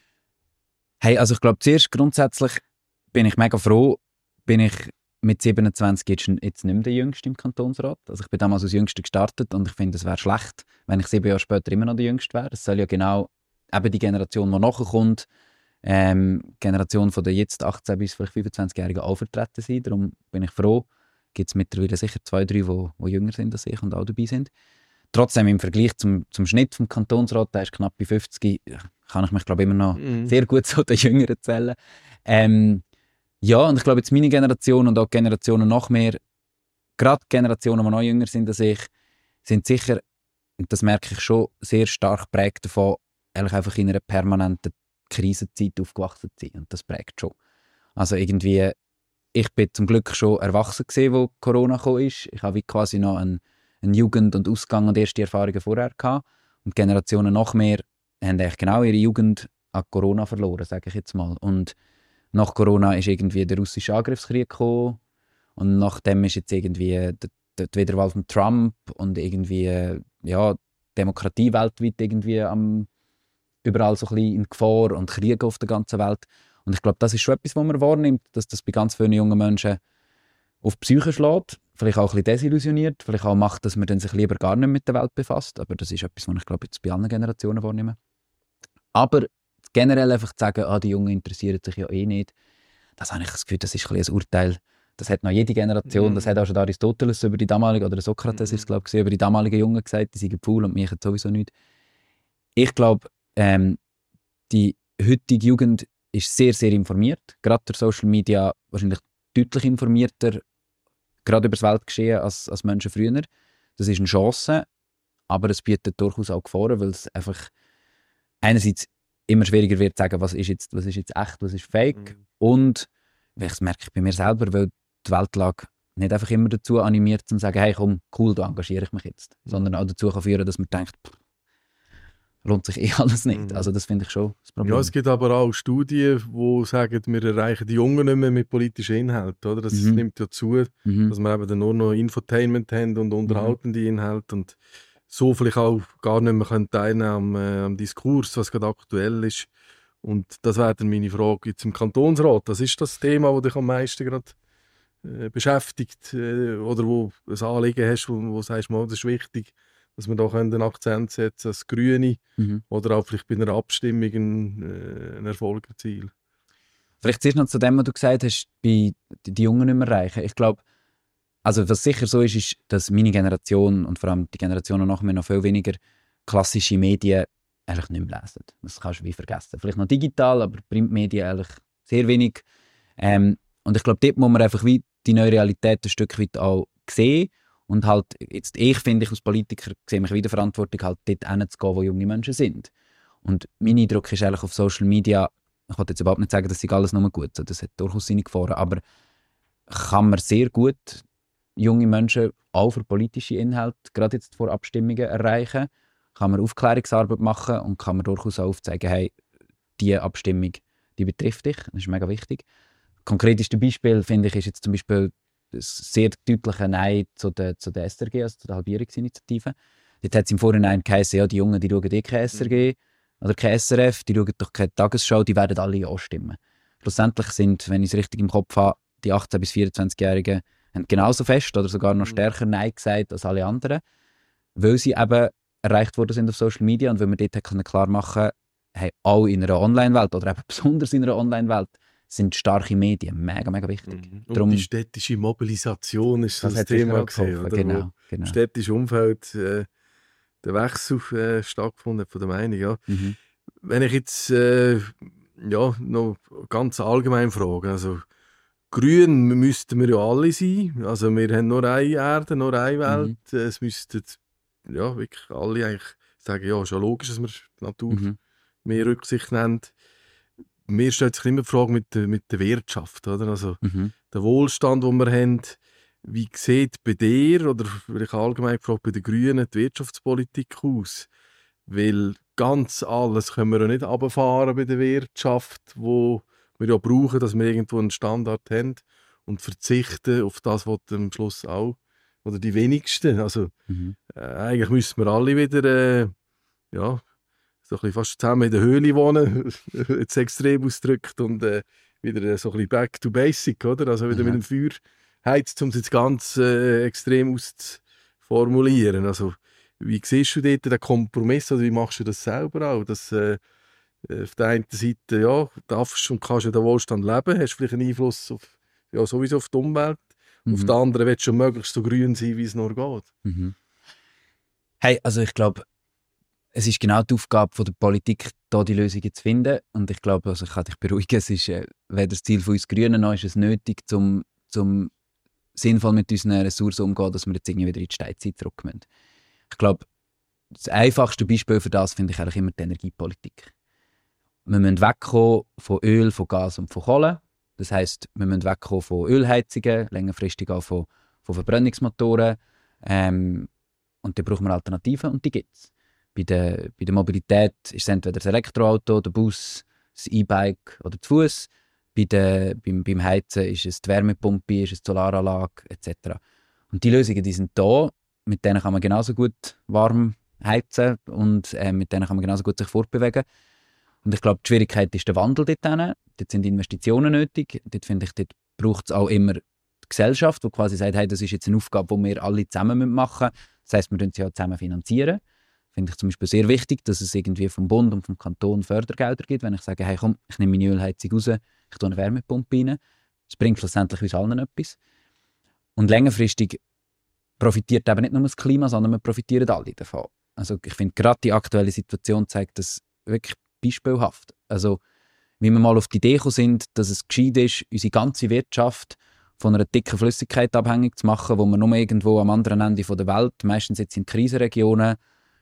Hey, also ich glaube, zuerst grundsätzlich bin ich mega froh, bin ich mit siebenundzwanzig jetzt, jetzt nicht mehr der Jüngste im Kantonsrat. Also ich bin damals als Jüngster gestartet und ich finde, es wäre schlecht, wenn ich sieben Jahre später immer noch der Jüngste wäre. Es soll ja genau eben die Generation, die nachkommt, ähm, Generation von der jetzt achtzehn- bis vielleicht fünfundzwanzigjährigen auch vertreten sein. Darum bin ich froh, gibt es mittlerweile sicher zwei, drei, die jünger sind als ich und auch dabei sind. Trotzdem im Vergleich zum, zum Schnitt vom Kantonsrat, der ist knapp bei fünfzig, kann ich mich glaube immer noch mm. sehr gut zu den Jüngeren zählen. Ähm, ja, und ich glaube jetzt meine Generation und auch die Generationen nach mir, gerade Generationen, die noch jünger sind als ich, sind sicher, und das merke ich schon, sehr stark geprägt davon, eigentlich einfach in einer permanenten Krisenzeit aufgewachsen zu sein. Und das prägt schon. Also irgendwie, ich bin zum Glück schon erwachsen gewesen, wo Corona gekommen ist. Ich habe quasi noch einen eine Jugend und Ausgang und erste Erfahrungen vorher gehabt. Und die Generationen nach mir haben eigentlich genau ihre Jugend an Corona verloren, sage ich jetzt mal. Und nach Corona ist irgendwie der russische Angriffskrieg gekommen und nachdem ist jetzt irgendwie die, die Wiederwahl von Trump und irgendwie ja, Demokratie weltweit irgendwie am, überall so ein bisschen in Gefahr und Kriege auf der ganzen Welt. Und ich glaube, das ist schon etwas, was man wahrnimmt, dass das bei ganz vielen jungen Menschen auf die Psyche schlägt, vielleicht auch ein bisschen desillusioniert, vielleicht auch macht, dass man dann sich lieber gar nicht mit der Welt befasst. Aber das ist etwas, was ich glaube jetzt bei allen Generationen wahrnehme. Aber generell einfach zu sagen, ah, die Jungen interessieren sich ja eh nicht, das habe ich das Gefühl, das ist ein, ein Urteil. Das hat noch jede Generation, mm. das hat auch schon Aristoteles über die damalige, oder Sokrates mm. ist es, glaube ich, über die damaligen Jungen gesagt, die sind faul und mich jetzt sowieso nicht. Ich glaube, ähm, die heutige Jugend ist sehr, sehr informiert. Gerade durch Social Media wahrscheinlich deutlich informierter, gerade über das Weltgeschehen, als, als Menschen früher. Das ist eine Chance, aber es bietet durchaus auch Gefahren, weil es einfach einerseits immer schwieriger wird, zu sagen, was ist jetzt, was ist jetzt echt, was ist fake. Mhm. Und, das merke ich bei mir selber, weil die Weltlage nicht einfach immer dazu animiert, zu sagen, hey komm, cool, da engagiere ich mich jetzt. Mhm. Sondern auch dazu kann führen, dass man denkt, pff, lohnt sich eh alles nicht. Mhm. Also das finde ich schon das Problem. Ja, es gibt aber auch Studien, die sagen, wir erreichen die Jungen nicht mehr mit politischen Inhalten. Oder? Das mhm. nimmt ja zu, mhm. dass wir eben dann nur noch Infotainment haben und unterhaltende mhm. Inhalte und so vielleicht auch gar nicht mehr können teilnehmen am, äh, am Diskurs, was gerade aktuell ist. Und das wäre dann meine Frage jetzt im Kantonsrat. Was ist das Thema, das dich am meisten gerade äh, beschäftigt äh, oder wo du ein Anliegen hast, wo du sagst, das ist wichtig, dass wir da einen Akzent setzen als Grüne mhm. oder auch vielleicht bei einer Abstimmung ein, äh, ein Erfolg erzielen? Vielleicht zuerst noch zu dem, was du gesagt hast, bei die Jungen nicht mehr erreichen. Ich glaube, also was sicher so ist, ist, dass meine Generation und vor allem die Generationen nach mir noch viel weniger klassische Medien eigentlich nicht mehr lesen. Das kannst du wie vergessen. Vielleicht noch digital, aber Printmedien eigentlich sehr wenig. Ähm, und ich glaube, dort muss man einfach wie die neue Realität ein Stück weit auch sehen. Und halt, jetzt, ich finde, ich als Politiker sehe mich wieder Verantwortung, halt dort hinzugehen, wo junge Menschen sind. Und mein Eindruck ist eigentlich auf Social Media, ich wollte jetzt überhaupt nicht sagen, das ist alles nur gut, das hat durchaus seine Gefahren, aber kann man sehr gut junge Menschen auch für politische Inhalte, gerade jetzt vor Abstimmungen, erreichen, kann man Aufklärungsarbeit machen und kann man durchaus auch aufzeigen, hey, diese Abstimmung, die betrifft dich, das ist mega wichtig. Konkreteste Beispiel, finde ich, ist jetzt zum Beispiel das sehr deutliche Nein zu der, zu der S R G, also zu der Halbierungsinitiative. Dort hat es im Vorhinein geheißen, ja, die Jungen, die schauen eh kein S R G mhm. oder kein S R F, die schauen doch keine Tagesschau, die werden alle Ja stimmen. Schlussendlich sind, wenn ich es richtig im Kopf habe, die achtzehn- bis vierundzwanzigjährigen haben genauso fest oder sogar noch stärker Nein gesagt als alle anderen, weil sie eben erreicht worden sind auf Social Media und weil wir dort klar machen können, hey, auch in einer Online-Welt oder eben besonders in einer Online-Welt sind starke Medien mega, mega wichtig. Mhm. Und Darum, die städtische Mobilisation ist das, das Thema gesehen, oder? Genau, genau. Im städtischen Umfeld äh, der Wechsel äh, stattgefunden von der Meinung. Ja. Mhm. Wenn ich jetzt äh, ja, noch ganz allgemein frage, also grün müssten wir ja alle sein. Also wir haben nur eine Erde, nur eine Welt. Mhm. Es müssten ja, wirklich alle eigentlich sagen, ja, ist ja logisch, dass wir die Natur mhm. mehr Rücksicht nehmen. Mir stellt sich immer die Frage mit der, mit der Wirtschaft. Oder? Also mhm. der Wohlstand, den wir haben, wie sieht bei dir oder vielleicht allgemein gefragt bei den Grünen die Wirtschaftspolitik aus? Weil ganz alles können wir ja nicht runterfahren bei der Wirtschaft, wo wir ja brauchen, dass wir irgendwo einen Standard haben und verzichten auf das, was am Schluss auch, oder die wenigsten. Also mhm. äh, eigentlich müssen wir alle wieder äh, ja, so ein bisschen fast zusammen in der Höhle wohnen, jetzt extrem ausgedrückt, und äh, wieder so ein bisschen back to basic, oder? Also wieder mhm. mit dem Feuer heizt, um es jetzt ganz äh, extrem auszuformulieren. Also wie siehst du dort den Kompromiss, oder wie machst du das selber auch, dass äh, auf der einen Seite, ja, darfst und kannst ja den Wohlstand leben, hast vielleicht einen Einfluss auf, ja, sowieso auf die Umwelt. Mhm. Auf der anderen willst du möglichst so grün sein, wie es nur geht. Mhm. Hey, also ich glaube, es ist genau die Aufgabe von der Politik, da die Lösungen zu finden. Und ich glaube, also ich kann dich beruhigen, es ist äh, weder das Ziel von uns Grünen noch ist es nötig, um zum sinnvoll mit unseren Ressourcen umzugehen, dass wir jetzt irgendwie wieder in die Steinzeit zurück müssen. Ich glaube, das einfachste Beispiel für das finde ich eigentlich immer die Energiepolitik. Wir müssen wegkommen von Öl, von Gas und von Kohle. Das heisst, wir müssen wegkommen von Ölheizungen, längerfristig auch von, von Verbrennungsmotoren. Ähm, und da brauchen wir Alternativen und die gibt es. Bei der, bei der Mobilität ist es entweder das Elektroauto, der Bus, das E-Bike oder der Fuß. Bei der, beim, beim Heizen ist es die Wärmepumpe, ist es die Solaranlage et cetera. Und die Lösungen, die sind da. Mit denen kann man genauso gut warm heizen und äh, mit denen kann man genauso gut sich fortbewegen. Und ich glaube, die Schwierigkeit ist der Wandel dort hin. Dort sind Investitionen nötig. Dort finde ich, dort braucht es auch immer die Gesellschaft, die quasi sagt, hey, das ist jetzt eine Aufgabe, die wir alle zusammen machen müssen. Das heisst, wir finanzieren sie auch zusammen finanzieren. Finde ich zum Beispiel sehr wichtig, dass es irgendwie vom Bund und vom Kanton Fördergelder gibt. Wenn ich sage, hey, komm, ich nehme meine Ölheizung raus, ich tue eine Wärmepumpe rein. Das bringt schlussendlich uns allen etwas. Und längerfristig profitiert eben nicht nur das Klima, sondern wir profitieren alle davon. Also ich finde, gerade die aktuelle Situation zeigt das wirklich beispielhaft. Also wie wir mal auf die Idee gekommen sind, dass es gescheit ist, unsere ganze Wirtschaft von einer dicken Flüssigkeit abhängig zu machen, wo man nur irgendwo am anderen Ende der Welt, meistens jetzt in Krisenregionen,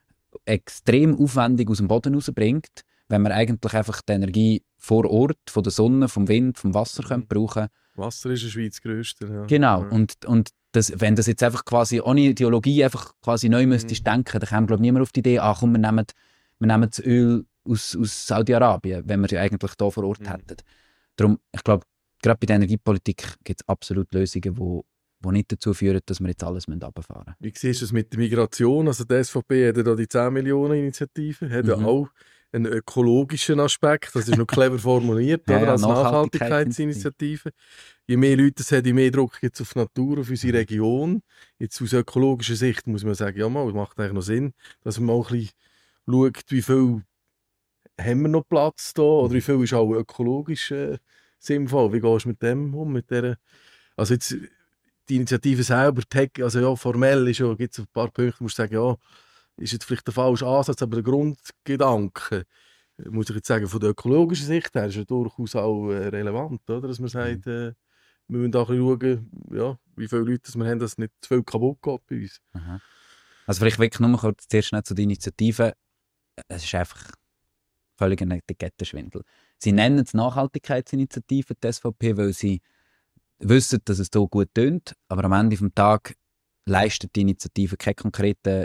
extrem aufwendig aus dem Boden rausbringt, wenn man eigentlich einfach die Energie vor Ort, von der Sonne, vom Wind, vom Wasser mhm. brauchen. Wasser ist in der Schweiz grösster. Ja. Genau. Ja. Und, und das, wenn das jetzt einfach quasi ohne Ideologie einfach quasi neu mhm. müsstest denken, dann käme, glaube ich, niemand auf die Idee, ah, komm, wir nehmen, wir nehmen das Öl aus, aus Saudi-Arabien, wenn wir es ja eigentlich hier vor Ort mhm. hätten. Darum, ich glaube, gerade bei der Energiepolitik gibt es absolut Lösungen, die die nicht dazu führen, dass wir jetzt alles runterfahren müssen. Wie siehst du das mit der Migration? Also die S V P hat ja da die zehn Millionen Initiative, hat ja Mhm. auch einen ökologischen Aspekt, das ist noch clever formuliert, Ja, oder? ja, Als Nachhaltigkeit- Nachhaltigkeitsinitiative. Je mehr Leute es haben, je mehr Druck gibt es auf die Natur, auf unsere Region. Jetzt aus ökologischer Sicht muss man sagen, ja mal, es macht eigentlich noch Sinn, dass man mal ein bisschen schaut, wie viel haben wir noch Platz da oder wie viel ist auch ökologisch äh, sinnvoll. Wie gehst du mit dem um? Mit der, also jetzt die Initiative selber, Tech, also ja, formell ist ja, gibt es ein paar Punkte, wo du sagen, ja, ist jetzt vielleicht der falsche Ansatz, aber der Grundgedanke, muss ich jetzt sagen, von der ökologischen Sicht her, ist ja durchaus auch äh, relevant, oder? Dass man sagt, äh, wir müssen auch ein bisschen schauen, ja, wie viele Leute das wir haben, dass nicht zu viel kaputt geht bei uns. Aha. Also vielleicht wirklich nur kurz zuerst schnell zu der Initiative. Es ist einfach völlig ein Etikettenschwindel. Sie nennen es Nachhaltigkeitsinitiative, die S V P, weil sie wissen, dass es hier gut tönt, aber am Ende des Tages leistet die Initiative keinen konkreten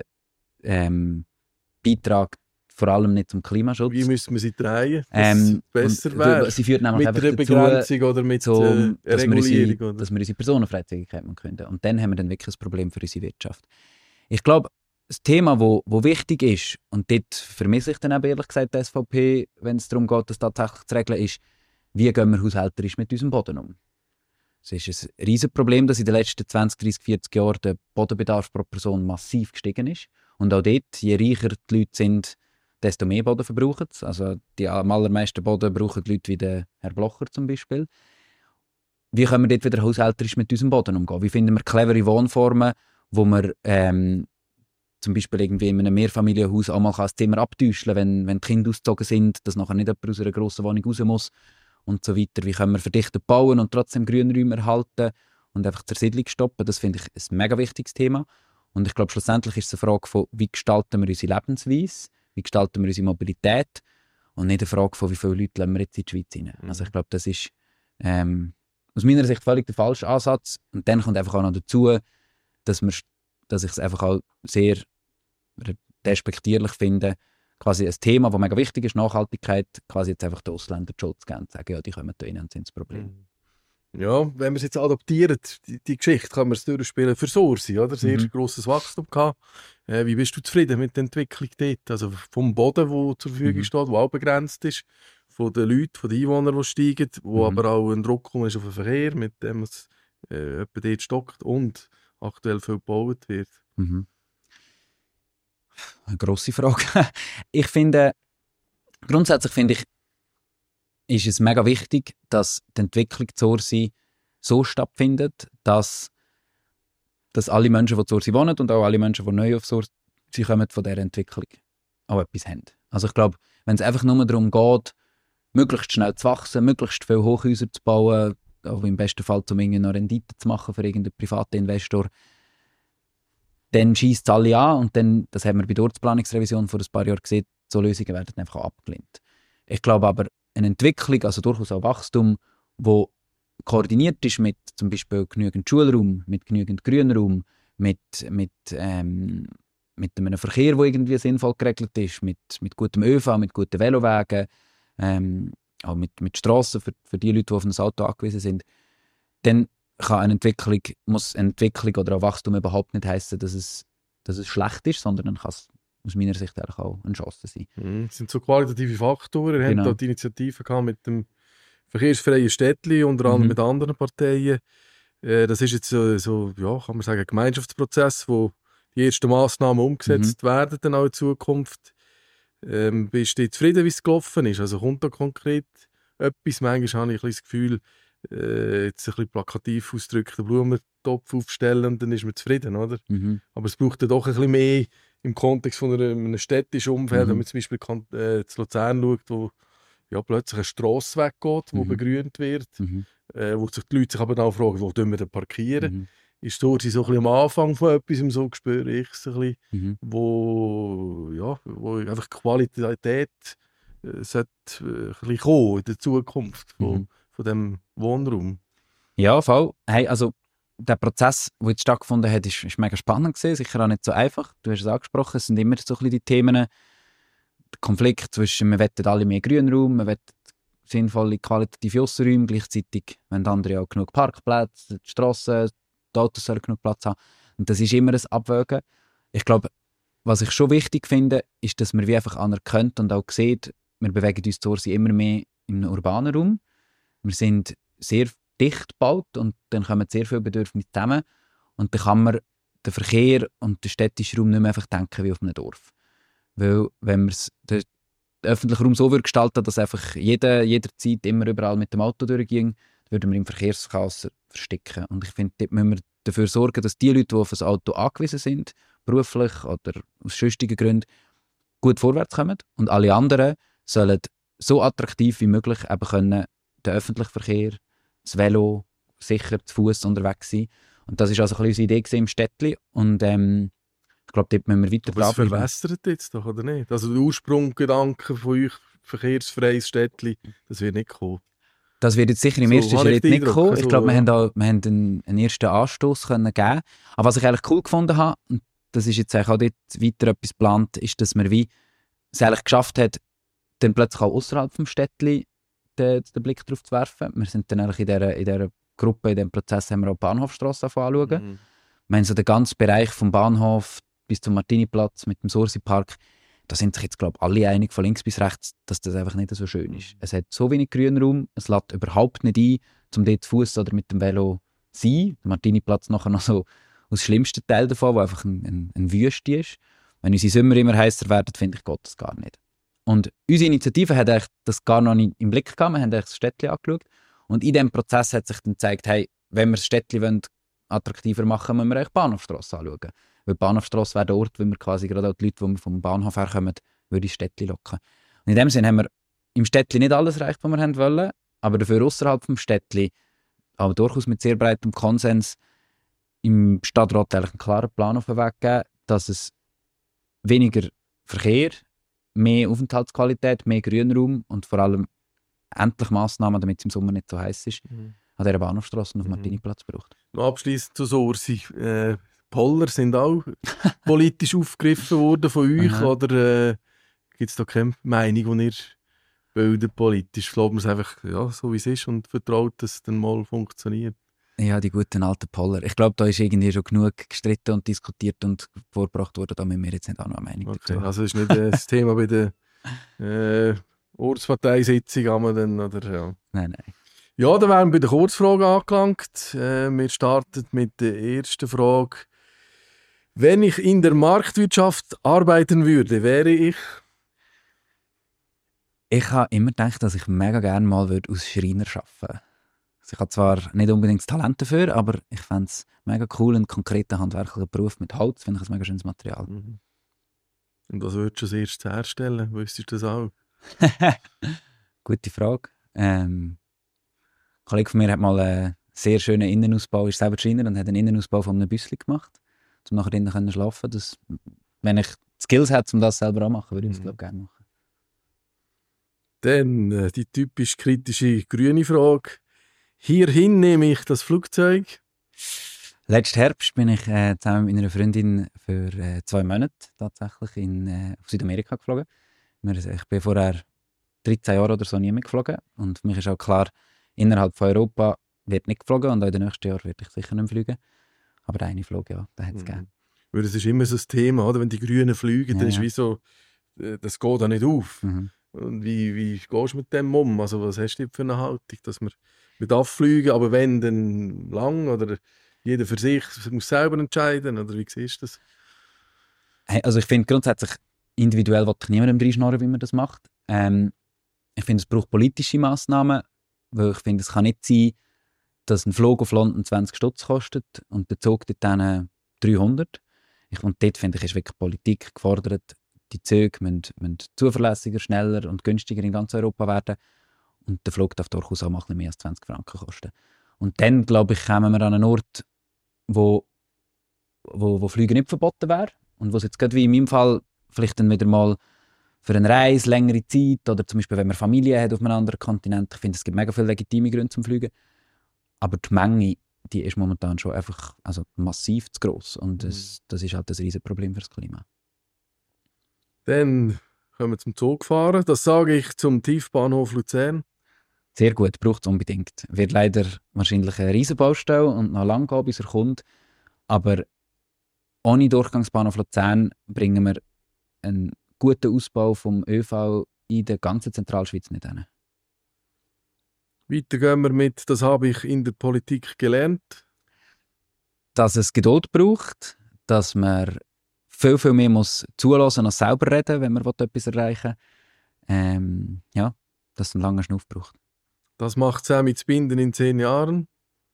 ähm, Beitrag, vor allem nicht zum Klimaschutz. Wie müssen wir sie drehen, dass Ähm, es besser und wäre? Sie führt nämlich Mit einfach einer dazu, Begrenzung oder mit so, äh, dass, wir Regulierung? unsere, Oder? dass wir unsere Personenfreizügigkeit können. Und dann haben wir dann wirklich ein Problem für unsere Wirtschaft. Ich glaube, das Thema, wo, wo wichtig ist, und dort vermisse ich dann auch ehrlich gesagt die S V P, wenn es darum geht, das tatsächlich zu regeln, ist, wie gehen wir haushälterisch mit unserem Boden um? Es ist ein riesiges Problem, dass in den letzten zwanzig, dreißig, vierzig Jahren der Bodenbedarf pro Person massiv gestiegen ist. Und auch dort, je reicher die Leute sind, desto mehr Boden verbrauchen sie. Also die am allermeisten Boden brauchen die Leute wie der Herr Blocher zum Beispiel. Wie können wir dort wieder haushälterisch mit unserem Boden umgehen? Wie finden wir clevere Wohnformen, wo wir ähm, zum Beispiel irgendwie in einem Mehrfamilienhaus auch mal das Zimmer abtäuschen, wenn, wenn die Kinder ausgezogen sind, dass nachher nicht jemand aus einer grossen Wohnung raus muss und so weiter. Wie können wir verdichtet bauen und trotzdem Grünräume erhalten und einfach die Zersiedlung stoppen? Das finde ich ein mega wichtiges Thema. Und ich glaube, schlussendlich ist es eine Frage von, wie gestalten wir unsere Lebensweise, wie gestalten wir unsere Mobilität und nicht eine Frage von, wie viele Leute lassen wir jetzt in die Schweiz rein. Mhm. Also ich glaube, das ist ähm, aus meiner Sicht völlig der falsche Ansatz. Und dann kommt einfach auch noch dazu, dass, wir, dass ich es einfach auch sehr respektierlich finde, quasi ein Thema, das mega wichtig ist, Nachhaltigkeit, quasi jetzt einfach den Ausländern die Schuld zu geben und sagen, ja, die kommen da rein und sind das Problem. Ja, wenn wir es jetzt adaptieren, die, die Geschichte, kann man es durchspielen für Sorsi, oder? Sehr mhm. grosses Wachstum gehabt. Äh, wie bist du zufrieden mit der Entwicklung dort? Also vom Boden, der zur Verfügung mhm. steht, der auch begrenzt ist, von den Leuten, von den Einwohnern, die steigen, wo mhm. aber auch ein Druck kommt ist auf den Verkehr, mit dem es äh, etwa dort stockt und aktuell viel gebaut wird. Mhm. Eine grosse Frage. Ich finde, grundsätzlich finde ich, ist es mega wichtig, dass die Entwicklung zu Ursi so stattfindet, dass, dass alle Menschen, die zu Ursi wohnen und auch alle Menschen, die neu auf Ursi kommen, von dieser Entwicklung auch etwas haben. Also ich glaube, wenn es einfach nur darum geht, möglichst schnell zu wachsen, möglichst viele Hochhäuser zu bauen, auch im besten Fall um eine Rendite zu machen für irgendeinen privaten Investor, dann schießt es alle an und dann, das haben wir bei der Ortsplanungsrevision vor ein paar Jahren gesehen, so Lösungen werden einfach abgelehnt. Ich glaube aber, eine Entwicklung, also durchaus auch Wachstum, wo koordiniert ist mit zum Beispiel genügend Schulraum, mit genügend Grünraum, mit, mit, ähm, mit einem Verkehr, der irgendwie sinnvoll geregelt ist, mit, mit gutem ÖV, mit guten Velowegen, ähm, auch mit, mit Strassen für, für die Leute, die auf ein Auto angewiesen sind, dann kann eine Entwicklung, muss eine Entwicklung oder auch Wachstum überhaupt nicht heissen, dass es, dass es schlecht ist, sondern dann kann es aus meiner Sicht eigentlich auch eine Chance sein. Mhm. Das sind so qualitative Faktoren. Wir Genau. haben da die Initiative gehabt mit dem verkehrsfreien Städtli, unter anderem Mhm. mit anderen Parteien. Äh, das ist jetzt so, so, ja, kann man sagen, ein Gemeinschaftsprozess, wo die ersten Massnahmen umgesetzt Mhm. werden dann auch in Zukunft. Ähm, bist du zufrieden, wie es gelaufen ist? Also kommt da konkret etwas? Manchmal habe ich ein bisschen das Gefühl, äh, jetzt ein bisschen plakativ ausdrücken, den Blumentopf aufstellen und dann ist man zufrieden, oder? Mhm. Aber es braucht dann doch ein bisschen mehr im Kontext von einem, einem städtischen Umfeld, Mhm. wenn man zum Beispiel kan- äh, zu Luzern schaut, wo ja, plötzlich eine Strasse weggeht, die Mhm. begrünt wird, Mhm. äh, wo sich die Leute sich aber auch fragen, wo tun wir denn parkieren? Mhm. Ist dort so ein bisschen am Anfang von etwas, so spüre ich es ein bisschen, Mhm. wo, ja, wo einfach Qualität äh, sollte äh, ein bisschen kommen in der Zukunft von, Mhm. von diesem Wohnraum. Ja, voll. Hey, also der Prozess, der jetzt stattgefunden hat, ist, ist mega spannend gewesen, sicher auch nicht so einfach. Du hast es angesprochen, es sind immer so ein bisschen die Themen, der Konflikt zwischen, wir wollen alle mehr Grünraum, wir wollen sinnvolle, qualitative Aussenräume, gleichzeitig wollen andere auch genug Parkplätze, die Strassen, die Autos sollen genug Platz haben. Und das ist immer ein Abwägen. Ich glaube, was ich schon wichtig finde, ist, dass man wie einfach anerkennt und auch sieht, wir bewegen uns zur immer mehr im urbanen Raum. Wir sind sehr dicht gebaut und dann kommen sehr viele Bedürfnisse zusammen und dann kann man den Verkehr und den städtischen Raum nicht mehr einfach denken wie auf einem Dorf. Weil wenn man den öffentlichen Raum so würde gestalten, dass einfach jeder jederzeit immer überall mit dem Auto durchging, dann würden wir im Verkehrschaos versticken. Und ich finde, dort müssen wir dafür sorgen, dass die Leute, die auf ein Auto angewiesen sind, beruflich oder aus sonstigen Gründen, gut vorwärts kommen und alle anderen sollen so attraktiv wie möglich eben können den öffentlichen Verkehr, das Velo, sicher zu Fuß unterwegs sein. Und das war also ein bisschen unsere Idee im Städtli. Und ähm, ich glaube, dort müssen wir weiter Aber es dranbleiben. verwässert jetzt doch, oder nicht? Also der Ursprungsgedanke von euch, verkehrsfreies Städtli, das wird nicht kommen. Das wird jetzt sicher im So, ersten habe ich Schritt den nicht Eindruck, kommen. also, Ich glaube, wir ja. haben, auch, wir haben einen, einen ersten Anstoß können geben. Aber was ich eigentlich cool gefunden habe, und das ist jetzt eigentlich auch dort weiter etwas geplant, ist, dass man wie es eigentlich geschafft hat, dann plötzlich auch außerhalb vom Städtli den, den Blick darauf zu werfen. Wir sind dann eigentlich in dieser, in dieser Gruppe, in diesem Prozess, haben wir auch die Bahnhofstrasse anschauen. Mhm. Wir haben so den ganzen Bereich vom Bahnhof bis zum Martiniplatz mit dem Sursi-Park, da sind sich jetzt, glaube ich, alle einig, von links bis rechts, dass das einfach nicht so schön ist. Es hat so wenig Grünraum, es lädt überhaupt nicht ein, um dort zu Fuß oder mit dem Velo zu sein. Der Martiniplatz nachher noch so aus dem schlimmsten Teil davon, wo einfach ein, ein, ein Wüste ist. Wenn unsere Sommer immer heißer werden, finde ich, geht das gar nicht. Und unsere Initiative hat eigentlich das gar noch nicht im Blick gehabt. Wir haben eigentlich das Städtli angeschaut. Und in diesem Prozess hat sich dann gezeigt, hey, wenn wir das Städtli wollen, attraktiver machen, müssen wir eigentlich die Bahnhofstrasse anschauen. Weil die Bahnhofstrasse wäre der Ort, wo wir quasi gerade auch die Leute, die vom Bahnhof herkommen, würde ins Städtli locken. Und in dem Sinne haben wir im Städtli nicht alles erreicht, was wir haben wollen, aber dafür außerhalb vom Städtli, aber durchaus mit sehr breitem Konsens, im Stadtrat eigentlich einen klaren Plan auf den Weg gegeben, dass es weniger Verkehr, mehr Aufenthaltsqualität, mehr Grünraum und vor allem endlich Massnahmen, damit es im Sommer nicht so heiß ist, Mhm. an dieser Bahnhofstrasse und auf dem Mhm. Martiniplatz braucht. Noch abschliessend zu Sorsi. Äh, Poller sind auch politisch aufgegriffen worden von euch, Aha. oder äh, gibt es da keine Meinung, die ihr bildet politisch? Glaubt man es einfach ja, so, wie es ist und vertraut, dass es dann mal funktioniert? Ja, die guten alten Poller. Ich glaube, da ist irgendwie schon genug gestritten und diskutiert und vorgebracht worden, da müssen wir jetzt nicht auch noch eine Meinung Okay. dazu haben. Also das ist nicht äh, das Thema bei der äh, Ortsparteisitzung, haben wir dann, oder ja. Nein, nein. Ja, dann wären wir bei der Kurzfrage angelangt. Äh, wir starten mit der ersten Frage. Wenn ich in der Marktwirtschaft arbeiten würde, wäre ich... Ich habe immer gedacht, dass ich mega gerne mal würde als Schreiner arbeiten würde. Also ich habe zwar nicht unbedingt das Talent dafür, aber ich fände es mega cool, einen konkreten handwerklichen Beruf mit Holz, finde ich ein mega schönes Material. Mhm. Und was würdest du als erstes herstellen? Wüsstest du das auch? Gute Frage. Ähm, ein Kollege von mir hat mal einen sehr schönen Innenausbau, ist selber Schreiner und hat einen Innenausbau von einem Büssli gemacht, um nachher drinnen zu schlafen. Das, wenn ich Skills hätte, um das selber auch zu machen, würde ich das, Mhm. glaube ich, gerne machen. Dann äh, die typisch kritische grüne Frage. Hierhin nehme ich das Flugzeug. Letzten Herbst bin ich äh, zusammen mit meiner Freundin für äh, zwei Monate tatsächlich in äh, auf Südamerika geflogen. Wir, ich bin vorher dreizehn Jahre oder so nie mehr geflogen und für mich ist auch klar, innerhalb von Europa wird nicht geflogen und auch in den nächsten Jahren werde ich sicher nicht fliegen. Aber der eine Flug, ja, den hat es Mhm. gegeben. Weil das ist immer so das Thema, oder? Wenn die Grünen fliegen, Ja, dann ist ja. wie so, äh, das geht da nicht auf. Mhm. Und wie, wie gehst du mit dem um? Also was hast du für eine Haltung, dass man mit abfliegen, aber wenn, dann lang? Oder jeder für sich muss selber entscheiden? Oder wie siehst du das? Hey, also ich finde grundsätzlich, individuell will ich niemandem reinschnorren, wie man das macht. Ähm, ich finde, es braucht politische Massnahmen, weil ich finde, es kann nicht sein, dass ein Flug auf London zwanzig Stutz kostet und der Zug dort dann dreihundert. Ich, und dort finde ich, ist wirklich Politik gefordert. Die Züge müssen, müssen zuverlässiger, schneller und günstiger in ganz Europa werden. Und der Flug darf durchaus auch mal ein bisschen mehr als zwanzig Franken kosten. Und dann, glaube ich, kommen wir an einen Ort, wo, wo, wo Flüge nicht verboten wäre. Und wo es jetzt gerade wie in meinem Fall vielleicht dann wieder mal für eine Reise, längere Zeit oder zum Beispiel, wenn man Familie hat auf einem anderen Kontinent. Ich finde, es gibt mega viele legitime Gründe zum Fliegen. Aber die Menge, die ist momentan schon einfach also massiv zu gross. Und das, das ist halt ein riesen Problem für das Klima. Dann kommen wir zum Zugfahren. Das sage ich zum Tiefbahnhof Luzern. Sehr gut, braucht es unbedingt. Wird leider wahrscheinlich eine Riesenbaustelle und noch lange gehen, bis er kommt. Aber ohne Durchgangsbahnhof Luzern bringen wir einen guten Ausbau vom ÖV in der ganzen Zentralschweiz nicht hin. Weiter gehen wir mit, das habe ich in der Politik gelernt. Dass es Geduld braucht, dass man viel, viel mehr muss zulassen als selber reden, wenn man etwas erreichen will. Ähm, ja, dass es einen langen Schnuff braucht. Das macht Sammy zu binden in zehn Jahren.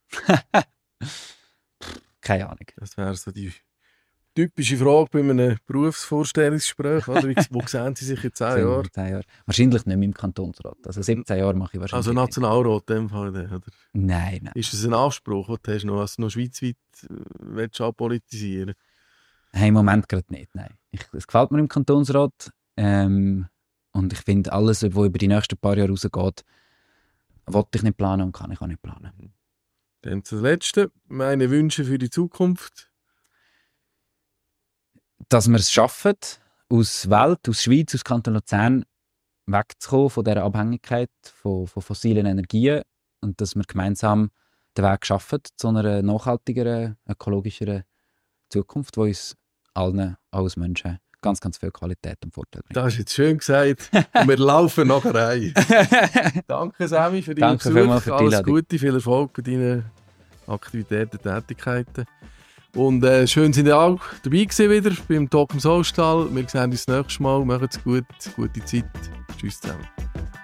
Keine Ahnung. Das wäre so die typische Frage bei einem Berufsvorstellungsgespräch. Oder? Wie, wo sehen Sie sich in zehn Jahren? zehn Jahre. Wahrscheinlich nicht mehr im Kantonsrat. Also siebzehn Jahre mache ich wahrscheinlich Also nicht. Nationalrat in dem Fall. Oder? Nein, nein. Ist es ein Anspruch, den du hast, noch, als du noch schweizweit äh, willst, auch politisieren? Hey, im Moment gerade nicht, nein. Ich, es gefällt mir im Kantonsrat. Ähm, und ich finde, alles, was über die nächsten paar Jahre rausgeht, wollte ich nicht planen und kann ich auch nicht planen. Dann das Letzte. Meine Wünsche für die Zukunft. Dass wir es schaffen, aus Welt, aus Schweiz, aus Kanton Luzern wegzukommen von dieser Abhängigkeit von, von fossilen Energien und dass wir gemeinsam den Weg schaffen zu einer nachhaltigeren, ökologischeren Zukunft, die uns allen, als Menschen, ganz, ganz viel Qualität und Vorteil bringt. Das ist jetzt schön gesagt. Und wir laufen nachher rein. Danke, Sammy, für deinen Danke vielmals Besuch. für die Alles Einladung. Gute, viel Erfolg bei deinen Aktivitäten, Tätigkeiten. Und äh, schön, sind ihr auch dabei gewesen wieder beim Talk im Sollstall. Wir sehen uns das nächste Mal. Macht's gut, gute Zeit. Tschüss zusammen.